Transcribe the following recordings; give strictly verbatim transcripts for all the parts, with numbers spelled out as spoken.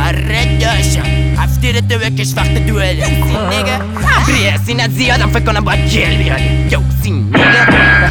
آره داشتم هفتیره تو بکش وقت دوله سی نگه ریسینت زیادم فکر کنم باید گل بیاری یو سی نگه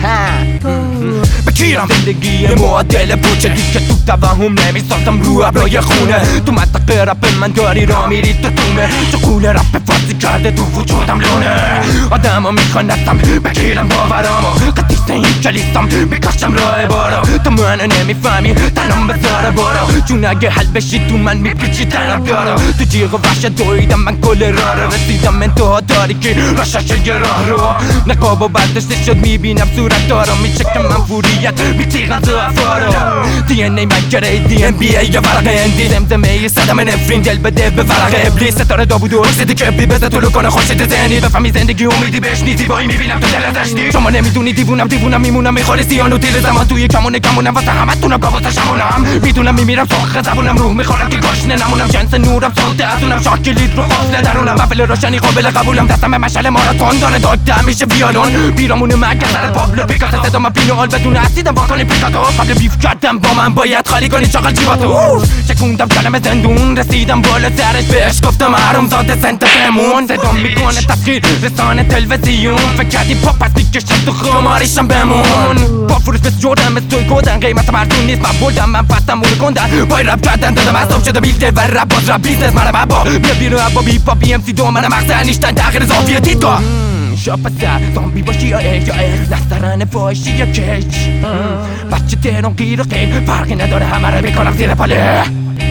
بکیرم زندگی معادل پوچه دید که تو توهم نمیسازم رو ابرای خونه تو منطقه رپ من داری را میری تو تونه چقول رپ فارسی کرده تو وجودم لونه آدم ها میخواندستم بکیرم باورامو قدیس این کلیستم میکشم راه بارا تو منو نمیفهمی تنم بذاره بارا چون اگه حل بشی تو من میپیچی طرف دارا تو جیغ و وحشه دویدم من کل راه رو رسیدم انتها تاریکی رشش یه راه رو نقاب و برداشته شد میبینم صورت دارم میچکم من فوریت میتیغم تو افارو دی ان ای من گره دی ام بی ای یا ورق اندی زمزمه یه صدم نفرین دل بده به ورق ابلیس ستاره داوود و رسیدی که ابلی بزه طولو کنه خوشت ذهنی بفهمی زندگی امیدی بهش نیزی بایی میبینم تو دل دشتی شما نمیدونی دیوونم دیوونم میمونم میخوری سیان و تیر زمان توی کمونه کمونم واسه همه تونم گاواسه شمونم میدونم میمیرم سخ زبونم روح میخورم که گاشنه نمونم جنس نورم صوت ازونم شاکلیت رو فاصله درونم وفل روشنی قابل قبولم دستم به مشعل ماراتون داره داده همیشه ویولون بیرامون مگه سر پابلو پیکاسو صدا من پینوال بدون اسیدم واکنی پیکاتو قبل بیف کردم با من باید خالی کنی چاقل جیباتو چکوندم کلم زندون رسیدم بالا سرش بهش گفتم حروم زاده زنده بمون صدام میکنه تسخیر رسانه تلویزیون فکر کردی پاپ از میکشم تو خماریشم بمون با فروش بس جردم مثل توی کودن قیمت مردون نیست من بردم من فستم مونه کندن بای رب کردن دادم اصاب شده بیلده و رب باز رب بیزنس منم ابا بیا بیرون ابا بی پا بی ام سی دو منم مغزه نیشتن تغییر زافیه دیدگاه شاپسه زامبی باشی یا ای یا ای نسترن فاشی یا کیچ بچه تهران گیر و غیر فرقی نداره همه رو میکنم زیر پاله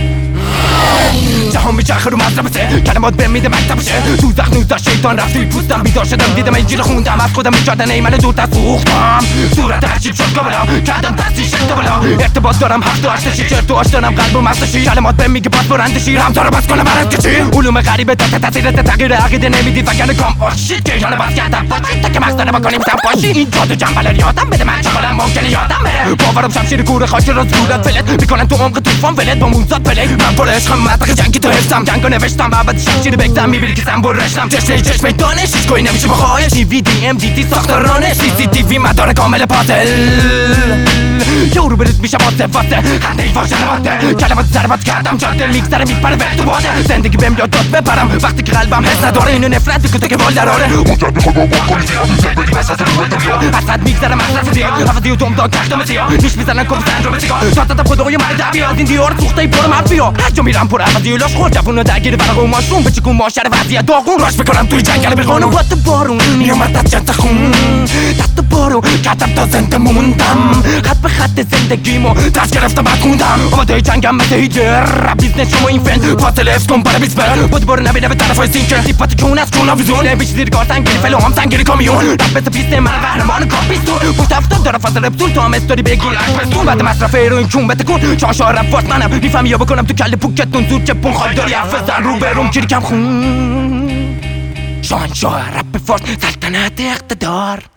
جهان میچرخه رو مزربسه کلمات بهم میده مکتبشه دوزخ نوزده شیطان رفت توی پوستم بیدار شدم دیدم انجیل خوندم از خودم میکردن ایمن دورتر سوختم صورت عجیب شد قابلا کردم تصیح شد قابلا ارتباط دارم هفت و هشتشی چرت و هاش دارم قلب و مستشی کلمات بهم میگه باز برندشی رمزا رو بس کنم برد کشی علوم غریبه تحت تاثیرت تغییر عقیده نمیدید وگرنه کام آشید که یانه بس کردم باشید تا که مغز داره بکنیم سم پاشی این جادو جنبل یادم بده من چقدرم ممکنه یادم بره باورم شمشیر کوره خاک رو زورت فلت میکنن تو عمق طوفان ولت با موزات پلی من پر عشقم منطقه جنگی تو حفظم جنگو نوشتم بعد شمشیر بگذم میبینی که زن برشتم چشمه چشمه دانش هیچ کوی نمیشه بخواهش تی وی دی ام دی تی ساختارانش سی سی تی وی مدار کامل پازل یورو برید میشه واسه واسه خنده ای فاشه نباته کلمات ضربت کردم جاده میگذره میپره به تو باده زندگی بهم یاد داد ببرم وقتی که قلبم حس نداره اینو نفرت بکته که بال دراره اون جد میخواد با کنی زیاد زندگی وسط روی دنیا اصد میگذره مصرف زیاد حفظی و دوم داگ کشتم زیاد نیش میزنن کب سندروم سیگار شاتتم خدای من دبیاد این دیار سوخته پر مافیا هرجا میرم پر عوضی لاش خورد جوونو درگیر ورق و ماشون بچکون ماشر وضعیت داغون راش بکنم توی جنگل بیخونم وقت بارون میومد از جنت خون دست بارو کردم تا زنده موندم خط به خط زندگیمو دست گرفتم بعد خوندم آماده جنگم مثل هیدر رب بیزنس شما این فن فاصله افت کن برای بیزبر بود بارو نبینه به طرف های سینکر سیپاتی که اون از کون آویزون نمیشه زیر کار سنگیری فلو هم سنگیری کامیون رب مثل پیسته من قهرمان کاپیستون پشت افتاد داره فاصله رپسول تا هم استوری بگیر اکبستون بعد مصرف ایروین کون بتکون چاشا رب فارس منم میفهم یا بکنم تو کل پوکتون زود چه پون خواهی داری حرف بزن رو بروم کیری کم خون شاهنشاه رپ فارس سلطنت اقتدار